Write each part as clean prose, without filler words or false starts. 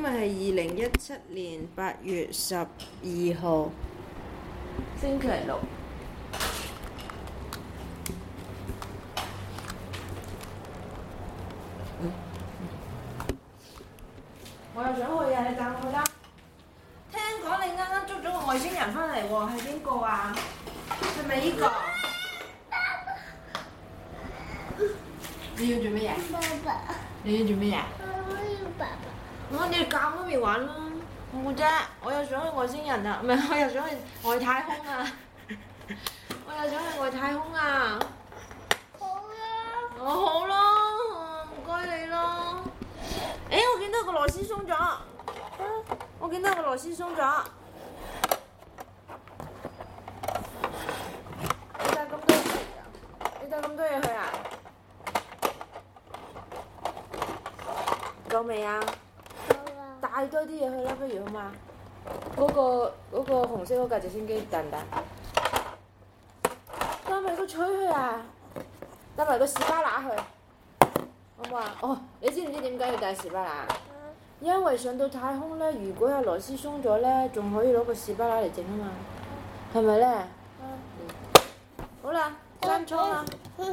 日係2017年8月12號，星期六。我又想去啊！你帶我去啦。聽講你啱啱捉咗個外星人翻嚟喎，係邊個啊？係咪呢個？你要做咩嘢？ 爸爸。 你要做咩嘢？ 我要爸爸。 你教媽咪玩啦。冇啫，我又想去外星人啊！唔係，我又想去外太空啊！我又想去外太空啊！ 好啦。 好啦，唔該你啦。我見到個螺絲鬆咗。我見到個螺絲鬆咗。你帶咁多嘢啊？你帶咁多嘢去啊？夠未啊？ 好啦。 帶多啲嘢去啦，不如好嘛？嗰個紅色嗰架直升機得唔得？帶埋個錘去啊！帶埋個士巴拿去，好唔好啊？哦，你知唔知點解要帶士巴拿？因為上到太空咧，如果有螺絲鬆咗咧，仲可以攞個士巴拿嚟整啊嘛，係咪咧？好啦，閂倉啦。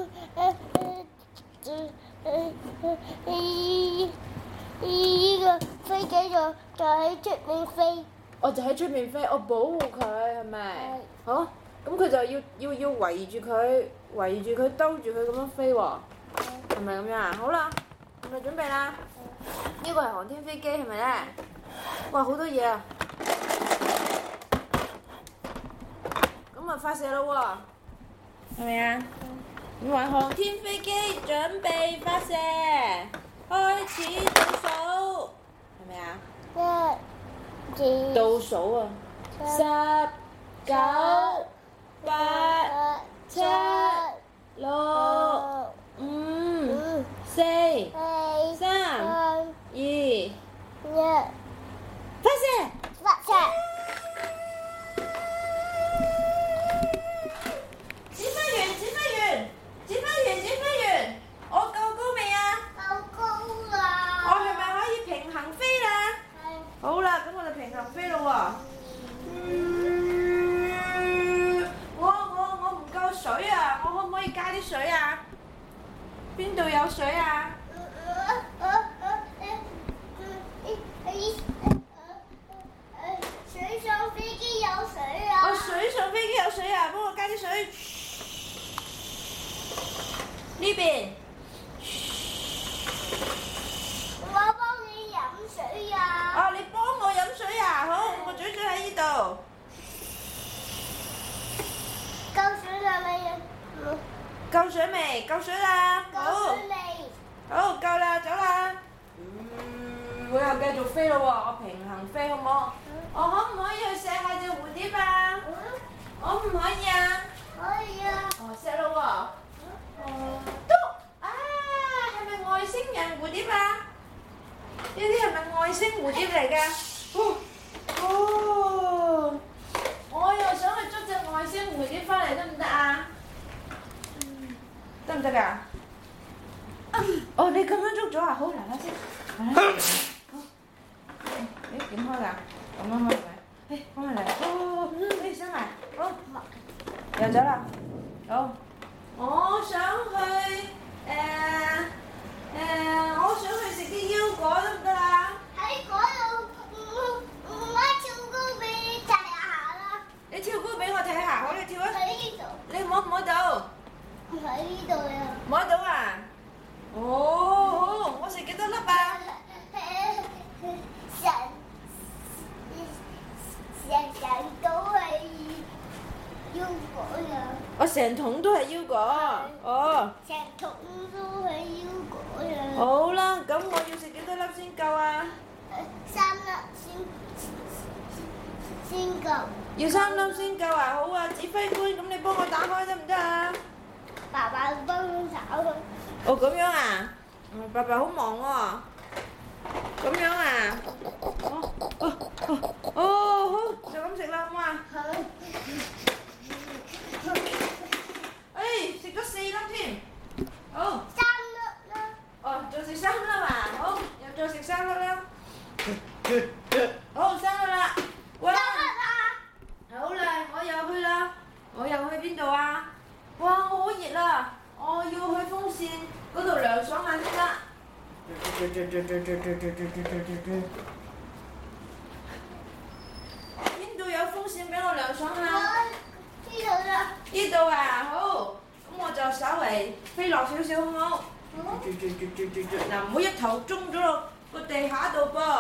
依個飛機就喺出面飛。 我就喺出面飛，我保護佢係咪？好，咁佢就要圍住佢，兜住佢咁樣飛喎，係咪咁樣啊？好啦，係咪準備啦？呢個係航天飛機係咪咧？哇，好多嘢啊！咁啊發射啦喎，係咪啊？咁話航天飛機準備發射，開始倒數，係咪啊？倒數啊！10、9、8、7、6、5、4、3、2、發射！指揮員，我夠高未啊？ 夠高啦！ 我係咪可以平衡飛啦？好啦，咁我哋平衡飛咯喎。我唔夠水啊！我可唔可以加啲水啊？邊度有水啊？ 水上飛機有水啊！ 水上飛機有水啊！幫我加啲水。呢邊。 我幫你飲水啊！ 哦，你幫我飲水啊！好，我嘴喺呢度。 夠水啦未？ 夠水未？夠水啦！ 夠好， 水未？ 好，夠啦，走啦。我又繼續飛咯喎，我平衡飛好唔好？我可唔可以去錫下隻蝴蝶啊？可唔可以啊？ 可以啊！ 哦，錫咯喎。嘟！啊，係咪外星人蝴蝶啊？呢啲係咪外星蝴蝶嚟㗎？我又想去捉隻外星蝴蝶翻嚟，得唔得啊？得唔得㗎？哦，你咁樣捉咗啊？好，嗱嗱先，好。點開㗎？咁樣開係咪？放埋嚟。好，收埋。好，又走啦。好，我想去我想去食啲腰果得唔得啊？ 喺嗰度，我跳高俾你睇下啦。 你跳高俾我睇下，好，你跳啊！ 喺呢度。 你摸唔摸到？ 喺呢度呀。 摸到啊！好，我食幾多粒啊？ 成都係腰果呀。 我成桶都係腰果。哦。 成桶都係腰果呀。 好啦，咁我要食幾多粒先夠啊 ？3粒先夠。 要3粒先夠啊！好啊，指揮官，咁你幫我打開得唔得啊？ 爸爸幫我打開。 哦，咁樣啊？爸爸好忙喎。咁樣啊？好，就咁食啦，好嘛？ 好。 食咗4粒添。好。 3粒啦。 哦，再食3粒啊！好，又再食3粒啦。 好，生日啦！哇， 啦！ 好啦，我又去啦。我又去邊度啊？哇，我好熱啦！我要去風扇嗰度涼爽下先啦。邊度有風扇俾我涼爽下？ 呢度啦。 呢度啊，好。咁我就稍微飛落少少，好唔好？嗱，唔好一頭中咗落個地下度噃。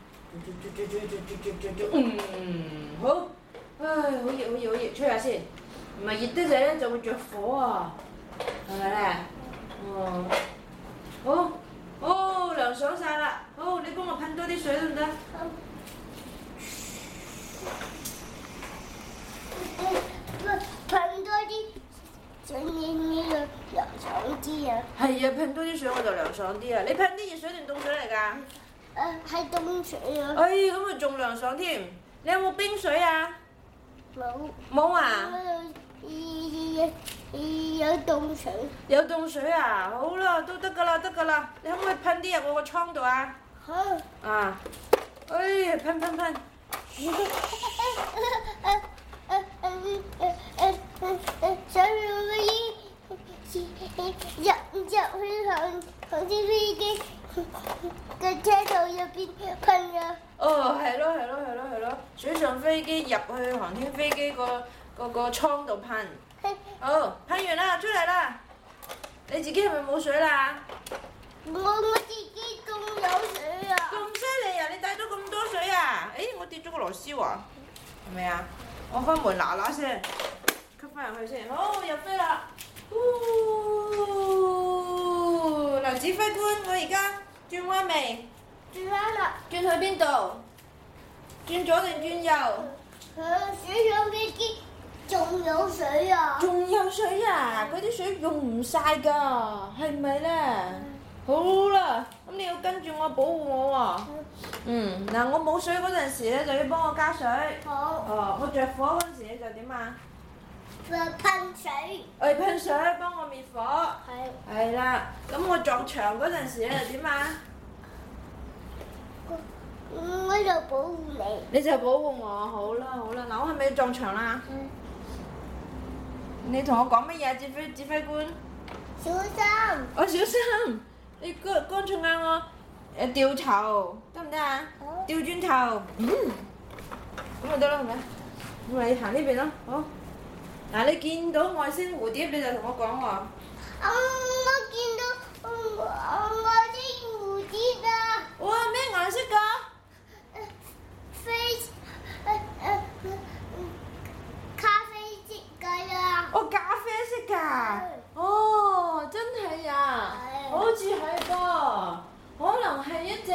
好。唉，好熱好熱好熱，吹下先。唔係熱得滯咧就會着火啊，係咪咧？好，涼爽晒啦。好，你幫我噴多啲水得唔得？ 噴多啲水呢個涼爽啲啊！ 係啊，噴多啲水我就涼爽啲啊！你噴啲熱水定凍水嚟㗎？ 係凍水啊！ 哎，咁咪仲涼爽添。你有冇冰水啊？冇啊！ 有凍水。 有凍水啊！好啦，都得㗎啦，得㗎啦。你可唔可以噴啲入我個倉度啊？ 好。 啊！哎呀，噴！ 想用嗰啲入去航天飛機嘅車度入邊噴啊！ 哦，係咯，水上飛機入去航天飛機個倉度噴。好，噴完啦，出嚟啦！你自己係咪冇水啦？ 我自己仲有水啊！ 咁犀利啊！你帶咗咁多水啊？誒，我跌咗個螺絲啊，係咪啊？我開門嗱嗱聲，吸翻入去先。好，入飛啦！嗱，指揮官，我而家轉彎未？ 轉翻啦！ 轉去邊度？轉左定轉右？ 水上飛機仲有水啊！ 仲有水啊！嗰啲水用唔晒㗎，係咪咧？好啦，咁你要跟住我保護我喎。嗱，我冇水嗰陣時咧，就要幫我加水。 好。 哦，我着火嗰陣時你就點啊？ 噴水。 噴水，幫我滅火。 係。 係啦，咁我撞牆嗰陣時你就點啊？ 我就保護你。 你就保護我，好啦。嗱，我係咪要撞牆啦？你同我講乜嘢，指揮官？ 小心。 我小心。你乾脆嗌我掉頭得唔得啊？掉轉頭，咁咪得啦，係咪？咁你行呢邊咯，好。嗱，你見到外星蝴蝶你就同我講喎。 我見到我啲蝴蝶啊！ 哇，咩顏色㗎？ 咖啡色㗎呀！ 哦，咖啡色㗎。哦，真係啊！好似係噃，可能係一隻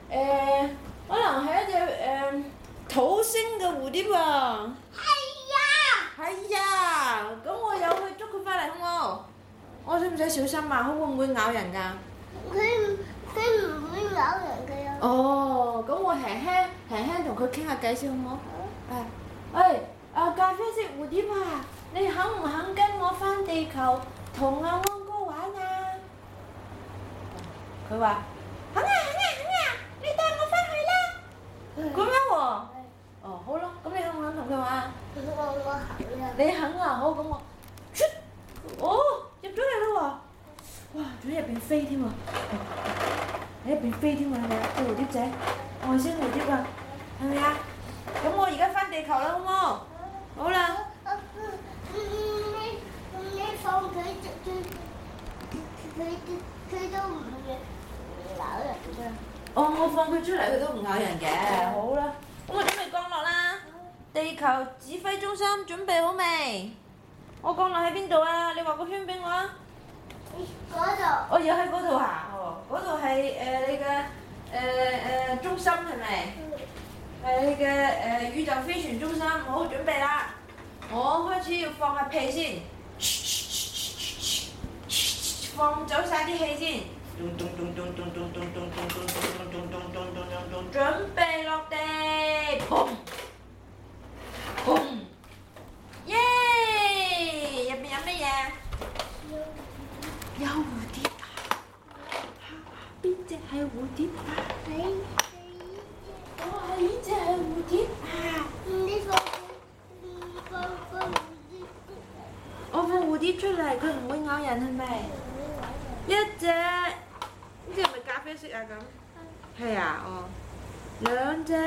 土星嘅蝴蝶啊！係呀，咁我又去捉佢翻嚟好冇？我使唔使小心啊？會唔會咬人㗎？ 佢唔會咬人㗎呀。 哦，咁我輕輕同佢傾下偈先好冇？咖啡色蝴蝶啊，你肯唔肯跟我翻地球同阿安哥玩啊？佢話肯啊，你帶我翻去啦。咁樣喎？哦，好咯，咁你肯唔肯同佢玩啊？ 我肯啊。 你肯啊？好，咁我入咗嚟啦喎！哇，仲喺入邊飛添喎！喺入邊飛添喎，係咪啊？隻蝴蝶仔，外星蝴蝶啊，係咪啊？咁我而家翻地球啦，好冇？好啦。 你放佢都唔咬人㗎。 哦，我放佢出嚟，佢都唔咬人嘅。好啦，咁我準備降落啦。地球指揮中心準備好未？我降落喺邊度啊？你畫個圈俾我啊！ 嗰度。 我而家喺嗰度啊！哦，嗰度係你嘅中心係咪？係你嘅宇宙飛船中心，好準備啦！我開始要放下屁先，放走晒啲氣先。準備落地，砰！耶！入邊有乜嘢？有蝴蝶啊！邊隻係蝴蝶啊？ 佢唔會咬人係咪？一隻，呢隻係咪咖啡色啊咁？係啊，哦，兩隻。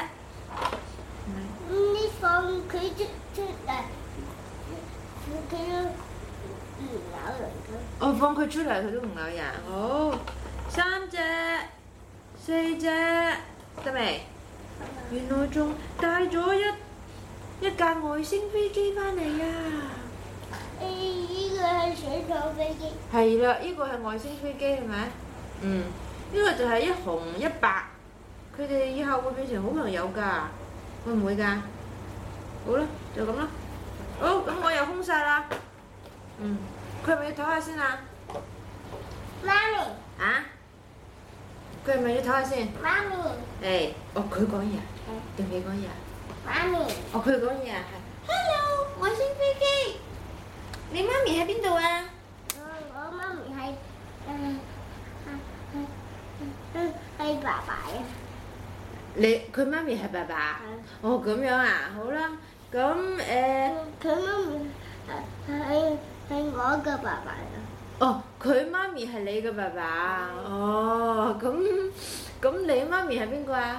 你放佢出嚟，佢都唔咬人㗎。 我放佢出嚟，佢都唔咬人。好，三隻、四隻，得未？原來仲帶咗一架外星飛機翻嚟啊！ 呢個係水上飛機。 係啦，呢個係外星飛機係咪？嗯，呢個就係一紅一白，佢哋以後會變成好朋友㗎，會唔會㗎？好啦，就咁啦。好，咁我又空晒啦。嗯，佢係咪要唞下先啊？ 媽咪， 啊？佢係咪要唞下先？ 媽咪， 誒，哦，佢講嘢啊？定你講嘢啊？ 媽咪。 哦，佢講嘢啊，係。Hello，外星飛機。你媽咪喺邊度啊？ 我媽咪係係爸爸啊。 佢媽咪係爸爸。哦，咁樣啊，好啦，咁佢媽咪係我嘅爸爸啊。 哦，佢媽咪係你嘅爸爸。哦，咁你媽咪係邊個啊？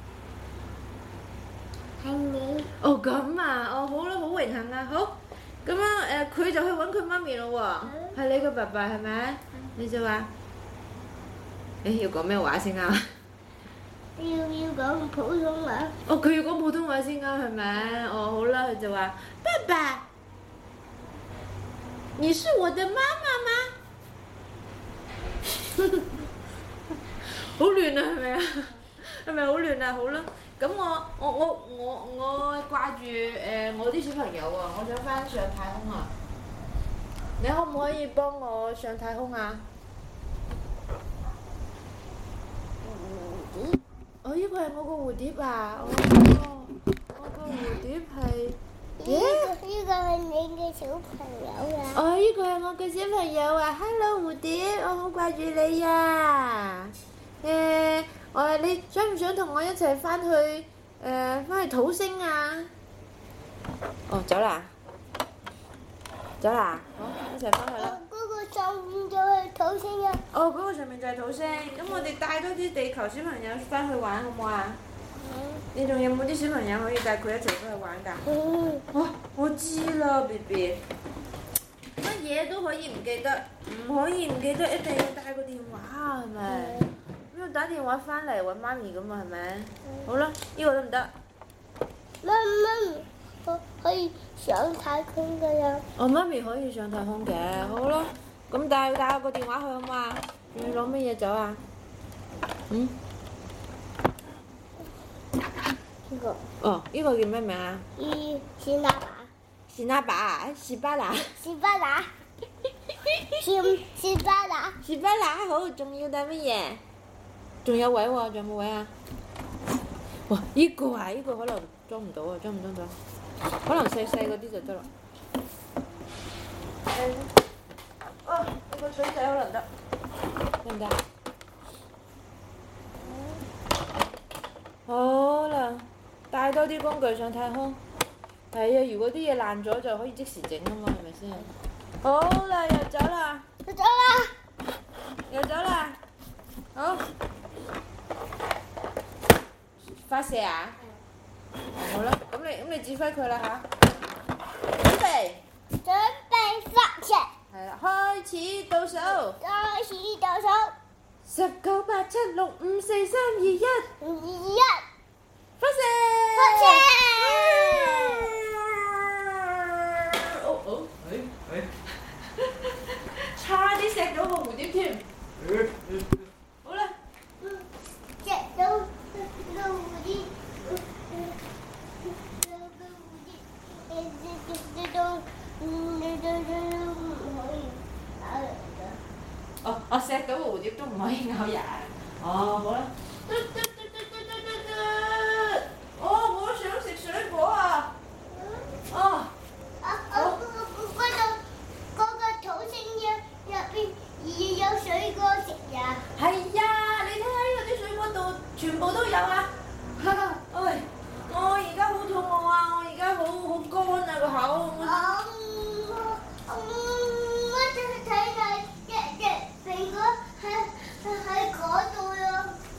係你。 哦，咁啊，哦，好啦，好榮幸啊，好。咁樣佢就去揾佢媽咪咯喎，係你個爸爸係咪？你就話，要講咩話先啱？ 要講普通話。 哦，佢要講普通話先啱係咪？哦，好啦，佢就話：爸爸，你是我的媽媽嗎？好亂啊，係咪啊？係咪好亂啊？好啦。咁我掛住我啲小朋友啊，我想翻上太空啊！你可唔可以幫我上太空啊？哦，呢個係我個蝴蝶啊！哦，我個蝴蝶係呢個係你嘅小朋友啊！ 哦，呢個係我嘅小朋友啊 ！Hello 蝴蝶，我好掛住你呀！你想唔想同我一齊翻去土星啊？哦，走啦！走啦！好，一齊翻去啦！ 嗰個上面就係土星啊！ 哦，嗰個上面就係土星，咁我哋帶多啲地球小朋友翻去玩好唔好啊？你仲有冇啲小朋友可以帶佢一齊翻去玩㗎？我知啦 ，BB， 乜嘢都可以唔記得，唔可以唔記得，一定要帶個電話係咪？咁要打電話翻嚟揾媽咪㗎嘛係咪？好啦，呢個得唔得？ 媽咪，我可以上太空㗎呀！ 我媽咪可以上太空嘅，好啦，咁帶個電話去好嘛？仲要攞乜嘢走啊？嗯？ 呢個。 哦，呢個叫咩名啊？ 是那把。 是那把啊？是巴拿。 是巴拿。是巴拿。 是巴拿好，仲要帶乜嘢？仲有位喎，仲有冇位啊？哇！呢個啊，呢個可能裝唔到啊，裝唔裝到？可能細細嗰啲就得啦。呢個水仔可能得，得唔得？好啦，帶多啲工具上太空。係啊，如果啲嘢爛咗就可以即時整啊嘛，係咪先？好啦，又走啦。 走啦！ 又走啦。好。發射啊！好啦，咁你指揮佢啦嚇。準備發射。係啦，開始倒數。19、8、7、6、5、4、3、2、1。發射！差啲錫到個蝴蝶添。好啦。 錫到個蝴蝶。 錫到個蝴蝶都唔可以咬人。哦，好啦。我想食水果啊！ 嗰個土星入邊有水果食呀！ 係呀，你睇下呢度啲水果度全部都有啊！我而家好肚餓啊！我而家好乾啊個口。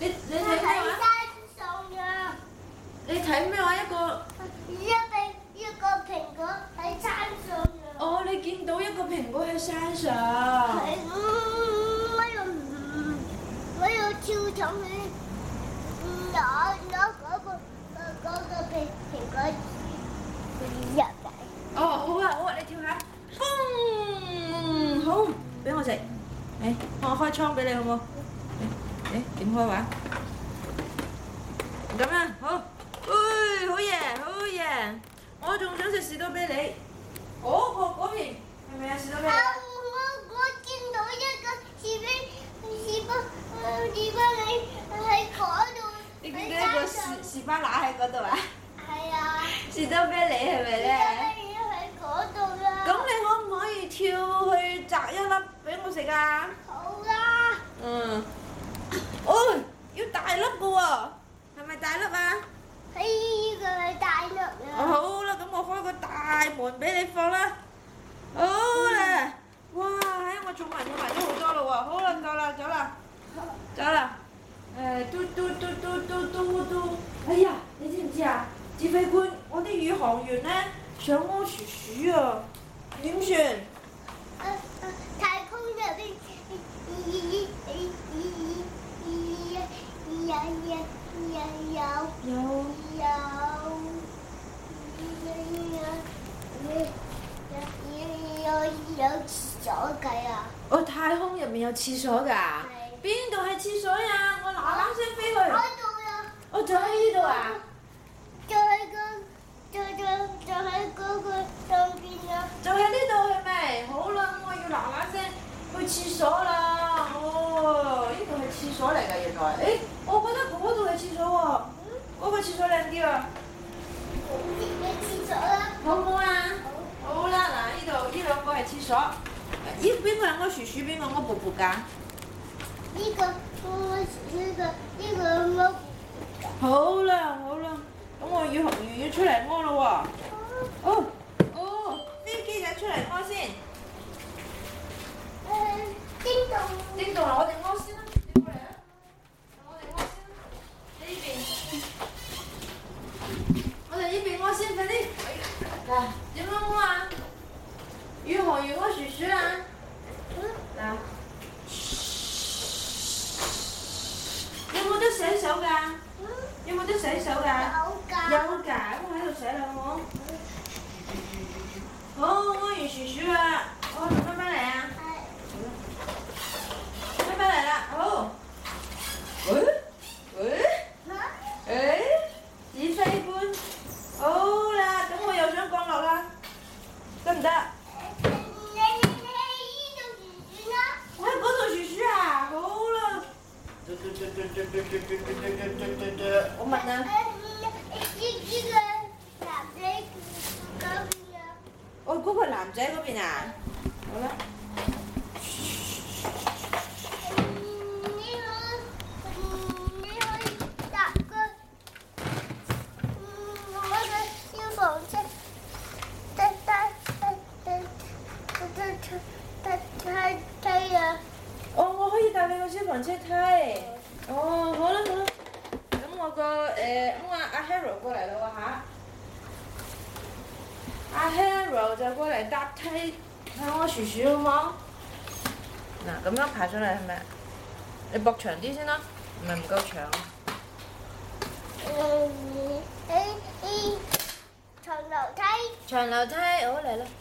你睇喺咩話？ 山上呀！ 你睇咩話？一個一個蘋果喺山上呀！ 哦，你見到一個蘋果喺山上。 係我又跳上去攞嗰個蘋果入嚟。 哦，好啊好啊，你跳下。好，俾我食。我開倉俾你好冇？點開話？咁啊，好。好嘢好嘢！我仲想食士多啤梨。嗰邊係咪啊士多啤梨？ 我見到一個士多啤梨喺嗰度。 你見到一個士巴拿喺嗰度啊？ 係啊。 士多啤梨係咪咧？ 喺嗰度啦。 咁你可唔可以跳去摘一粒俾我食啊？ 好啦。 要大粒嘅喎，係咪大粒啊？ 呢個係大粒啊！ 好啦，咁我開個大門俾你放啦。好啦，哇！我儲埋咗好多咯喎。好啦，夠啦，走啦，走啦。嘟。哎呀，你知唔知啊？指揮官，我啲宇航員咧想屙鼠鼠啊，點算？ 太空入邊有廁所㗎啊！ 太空入面有廁所㗎？邊度係廁所呀？我嗱嗱聲飛去。 嗰度啊！ 就喺呢度啊！ 就喺嗰個上邊啊！ 就喺呢度係咪？好啦，我要嗱嗱聲去廁所啦。呢度係廁所嚟㗎原來。我覺得嗰度係廁所喎。嗰個廁所靚啲啊！ 廁所啦！ 好唔好啊？好啦，嗱，呢兩個係廁所。邊個係我鼠鼠，邊個我婆婆㗎？ 呢個我。 好啦，咁我要出嚟屙咯喎。飛機仔出嚟屙先。叮咚啦，我哋屙先啦，你過嚟啊！我哋屙先啦，呢邊。我哋呢邊屙先，快啲。嗱，點樣屙啊？宇航員屙鼠鼠啊！嗱。有冇得洗手㗎？有冇得洗手㗎？有㗎，咁我喺度洗啦，好冇？好，屙完鼠鼠啦，我仲翻嚟啊！翻嚟啦，好。指揮官，好啦，咁我又想降落啦，得唔得？ 你喺呢度鼠鼠啦。 我喺嗰度鼠鼠啊，好啦。我問啊。嗰個男仔嗰邊啊？好啦。 你可以搭個我嘅消防車，梯啊！ 我可以搭你個消防車梯。好啦。咁我阿 Hero 過嚟啦喎嚇。阿 Hero 就過嚟搭梯睇我鼠鼠好冇？嗱，咁樣爬上嚟係咪？你駁長啲先啦，唔係唔夠長。長樓梯，好嚟啦！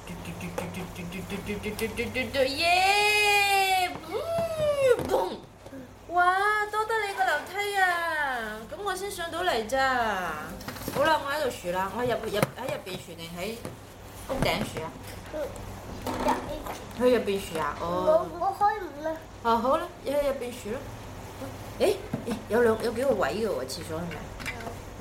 耶！嘣！哇，多得你個樓梯啊！咁我先上到嚟咋。好啦，我喺度數啦，我喺入邊數定喺屋頂數啊？去入邊數啊？ 我開唔啦。 好啦，你喺入邊數啦。有幾個位嘅喎，廁所係咪？好。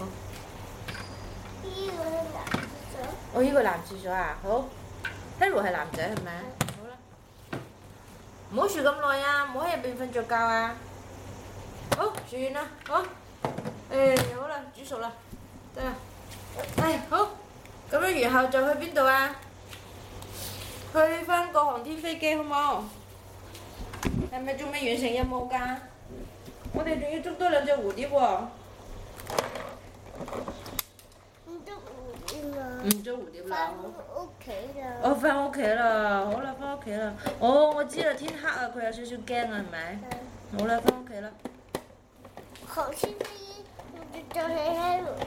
呢個男廁所啊，好。Hero 係男仔係咪？好啦。唔好數咁耐啊，唔好喺入邊瞓着覺啊。好，數完啦，好。好啦，煮熟啦，得啦。好。咁樣然後就去邊度啊？去翻國航天飛機好冇？係咪仲未完成任務㗎？ 我哋仲要捉多兩隻蝴蝶喎。 唔捉蝴蝶啦。 唔捉蝴蝶啦。 翻屋企啦。 我翻屋企啦，好啦，翻屋企啦。哦，我知啦，天黑啊，佢有少少驚啊，係咪？好啦，翻屋企啦。 航天飛機就係喺度，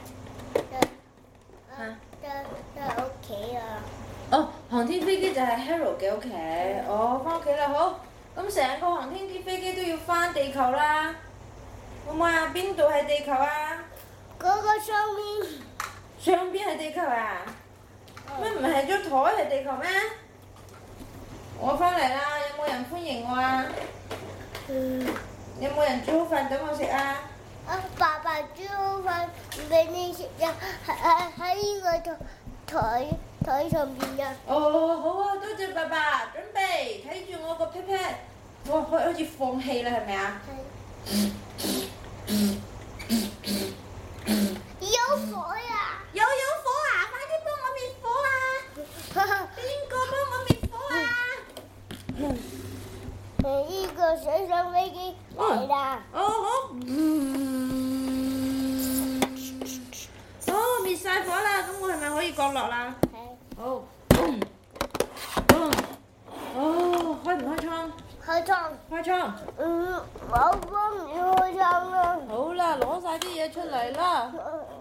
就屋企啊。 哦，航天飛機就係 Harold 嘅屋企。哦，翻屋企啦，好。咁成個航天飛機都要翻地球啦。好唔好啊？邊度係地球啊？ 嗰個上面。 上邊係地球啊？咩唔係張台係地球咩？我翻嚟啦，有冇人歡迎我啊？有冇人煮好飯等我食啊？ 爸爸煮好飯俾你食呀，喺呢個台上邊呀。 哦，好啊，多謝爸爸，準備睇住我個 pat pat，哇，好似放氣啦，係咪啊？ 有火呀！ 有火啊！快啲幫我滅火啊！邊個幫我滅火啊？ 呢個水上飛機嚟啦！ 哦好。滅晒火啦，咁我係咪可以降落啦？ 係。 好。哦，開唔開窗？ 開窗。 開窗。 我幫你開窗啦。 好啦，攞晒啲嘢出嚟啦。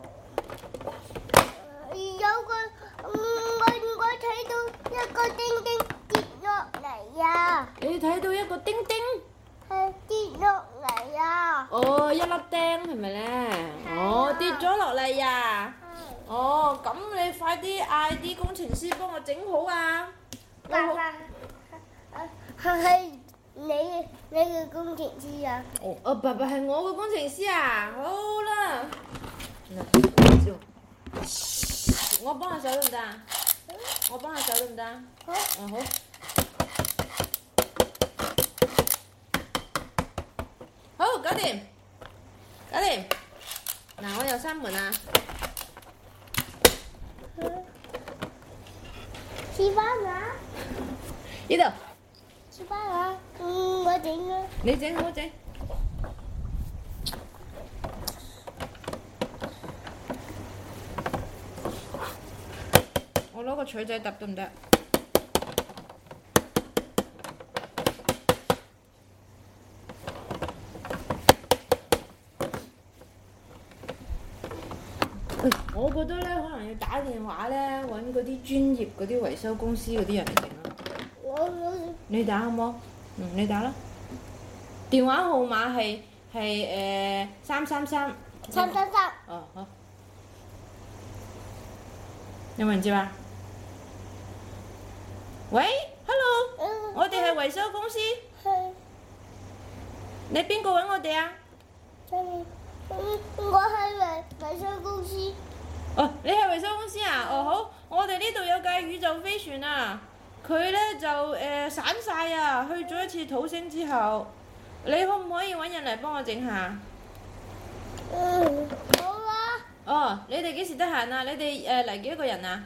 有個我睇到一個叮叮跌落嚟呀！ 你睇到一個叮叮？ 係跌落嚟呀！ 哦，一粒釘係咪咧？哦，跌咗落嚟呀！哦，咁你快啲嗌啲工程師幫我整好啊！ 爸爸，係你嘅工程師啊？ 哦，爸爸係我嘅工程師啊！好啦，我幫下手得唔得啊？我幫下手得唔得啊？ 好。 好。好，搞掂。嗱，我又閂門啦。 吃飯啦！ 呢度。 吃飯啦！我整啊。 你整，我整。我攞個錘仔揼得唔得？我覺得咧，可能要打電話咧，揾嗰啲專業嗰啲維修公司嗰啲人嚟整啦。你打好冇？你打啦。電話號碼係333。 333。 哦，好。有冇人接啊？喂 ，hello，我哋係維修公司。 係。 你邊個揾我哋啊？ 我係維修公司。 哦，你係維修公司啊？哦好，我哋呢度有架宇宙飛船啊，佢咧就散晒啊，去咗一次土星之後，你可唔可以揾人嚟幫我整下？ 好啊。 哦，你哋幾時得閒啊？你哋嚟幾多個人啊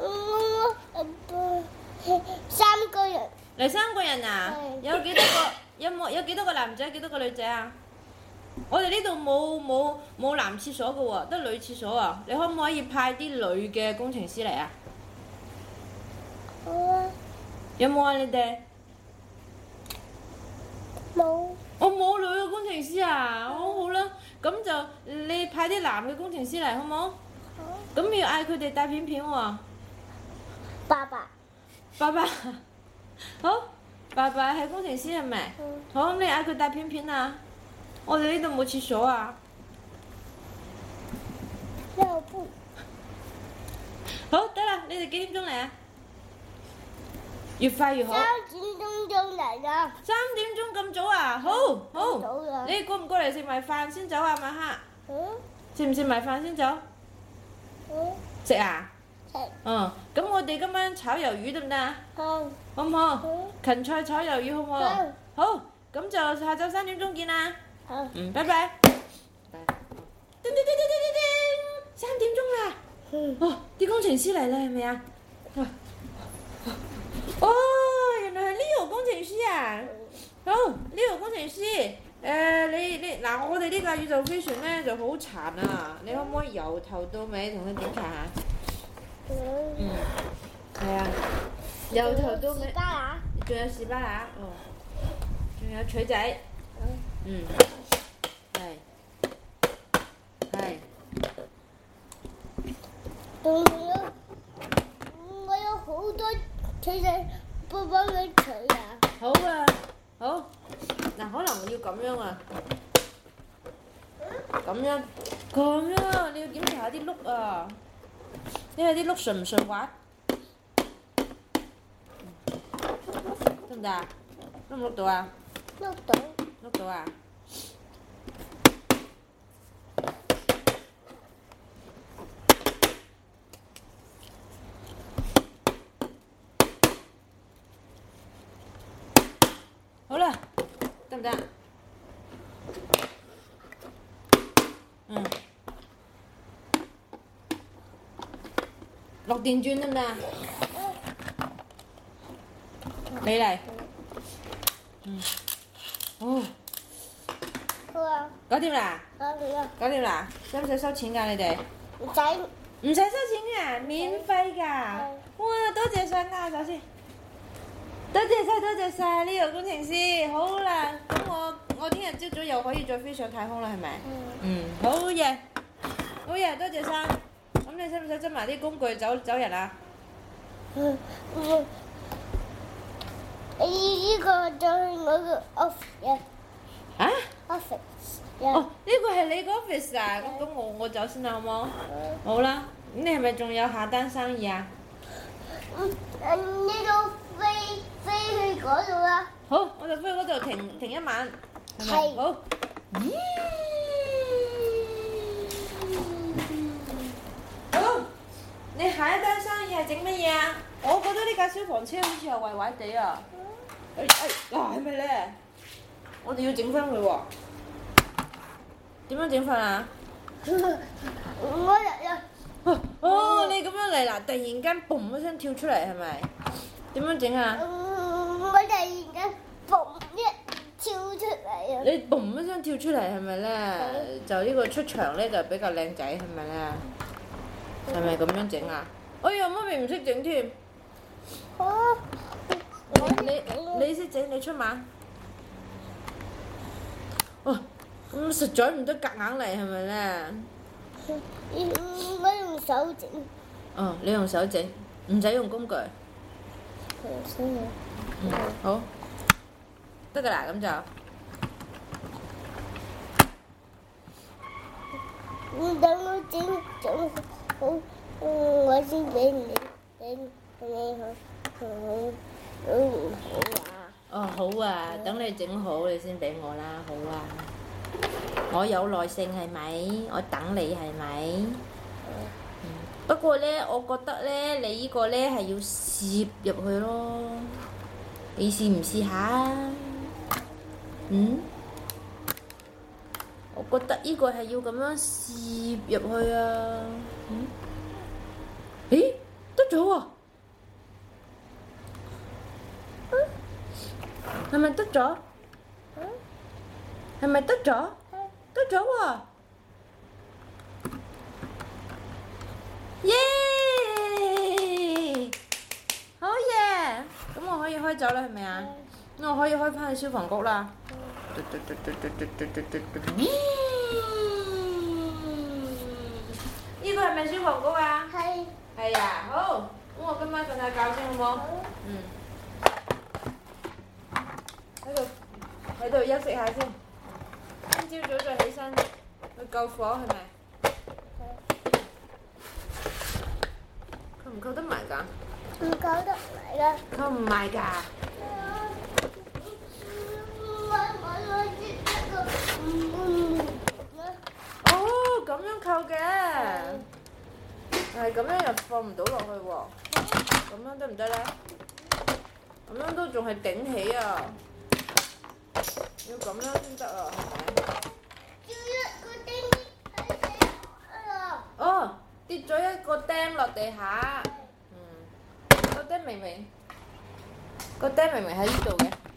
？3個人。 嚟3個人啊？有幾多個？有幾多個男仔？幾多個女仔啊？我哋呢度冇男廁所嘅喎，得女廁所啊！你可唔可以派啲女嘅工程師嚟啊？ 好啊。 有冇啊？你哋？ 冇。 我冇女嘅工程師啊！好啦，咁就你派啲男嘅工程師嚟好唔好？好。咁要嗌佢哋帶片片喎。 爸爸。 好，爸爸係工程師係咪？好，咁你嗌佢帶片片啊！我哋呢度冇廁所啊！ 要不？ 好，得啦，你哋幾點鐘嚟啊？越快越好。 3點鐘就嚟啦。 3點鐘咁早啊？好。 早啦。 你過唔過嚟食埋飯先走啊？晚黑。食唔食埋飯先走？食啊？ 食。 咁我哋今晚炒魷魚得唔得啊？ 好。 好唔好？芹菜炒魷魚好唔好？好。咁就下晝3點鐘見啦。 好。 拜拜。叮3點鐘啦。哦，啲工程師嚟啦，係咪啊？哦，原來係Leo工程師啊！好，Leo工程師， 你嗱，我哋呢架宇宙飛船咧就好殘啊！你可唔可以由頭到尾同佢檢查下？係啊，由頭到尾。仲有士巴拿，哦，仲有錘仔，係。 仲我有好多錘仔幫佢錘啊！ 好啊，好。嗱，可能要咁樣啊，咁樣，你要檢查下啲碌啊，睇下啲碌順唔順滑，得唔得啊？碌唔碌到啊？ 碌到。 碌到啊！好啦，得唔得？落電鑽得唔得啊？你嚟。哦。 好啊。 搞掂啦！搞掂啦！使唔使收錢㗎？你哋？ 唔使。 唔使收錢㗎，免費㗎。哇！多謝晒啊，首先。多謝晒呢個工程師，好啦，咁我聽日朝早又可以再飛上太空啦，係咪？好嘢，多謝晒。咁你使唔使執埋啲工具走人啊？ 呢個就係我個 office。 啊 ？office。 哦，呢個係你個 office 啊？咁我走先啦，好冇？好啦，咁你係咪仲有下單生意啊？ 呢度飛去嗰度啦。 好，我就飛去嗰度停一晚，係咪？ 係。 好。好，你下一單生意係整乜嘢啊？我覺得呢架消防車好似係壞壞地啊！嗱，係咪咧？我哋要整翻佢喎。點樣整法啊？ 我入。 哦，你咁樣嚟啦！突然間嘣一聲跳出嚟係咪？點樣整啊？ 我突然間嘣一跳出嚟啊！ 你嘣一聲跳出嚟係咪咧？就呢個出場咧就比較靚仔係咪咧？係咪咁樣整啊？哎呀，媽咪唔識整添。你識整，你出馬。哦，咁實在唔得夾硬嚟係咪咧？ 我用手整。 哦，你用手整，唔使用工具。好，得㗎啦，咁就。 等我整好，我先俾你哦，好啊，等你整好你先俾我啦，好啊。我有耐性係咪？我等你係咪？不過咧，我覺得咧，你呢個咧係要攝入去咯。你試唔試下啊？我覺得呢個係要咁樣攝入去啊。咦？得咗喎！係咪得咗？係咪得咗？得咗喎！耶！好嘢！咁我可以開走啦，係咪啊？咁我可以開返去消防局啦。呢個係咪消防局啊？ 係。 係啊，好。咁我今晚瞓下覺先好冇？喺度休息下先。聽朝早再起身去救火係咪？扣唔扣得埋㗎？ 唔扣得埋㗎。 扣唔埋㗎？哦，咁樣扣嘅，係咁樣又放唔到落去喎。咁樣得唔得咧？咁樣都仲係頂起啊！要咁樣先得啊，係咪？哦，跌咗一個釘落地下。個釘明明喺呢度嘅。